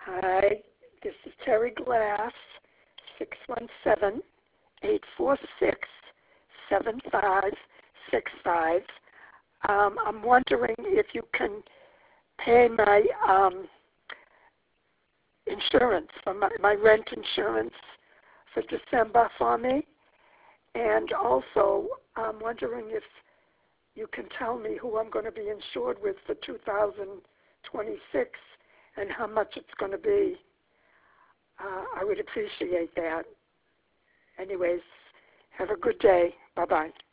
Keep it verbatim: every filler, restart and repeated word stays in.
Hi, this is Terry Glass, six one seven, eight four six, seven five six five. Um, I'm wondering if you can pay my um, insurance, for my, my rent insurance for December for me. And also, I'm wondering if you can tell me who I'm going to be insured with for two thousand twenty-six and how much it's going to be. Uh, I would appreciate that. Anyways, have a good day. Bye-bye.